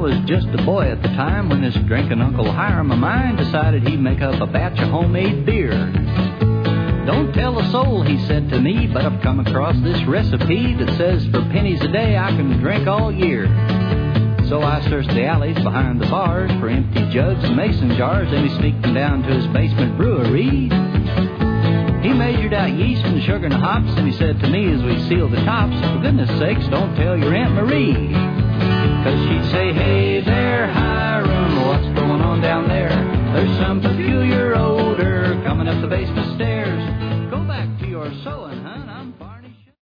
was just a boy at the time when this drinking Uncle Hiram of mine decided he'd make up a batch of homemade beer. Don't tell a soul, he said to me, but I've come across this recipe that says for pennies a day I can drink all year. So I searched the alleys behind the bars for empty jugs and mason jars, and he sneaked them down to his basement brewery. He measured out yeast and sugar and hops, and he said to me as we sealed the tops, for goodness sakes, don't tell your Aunt Marie.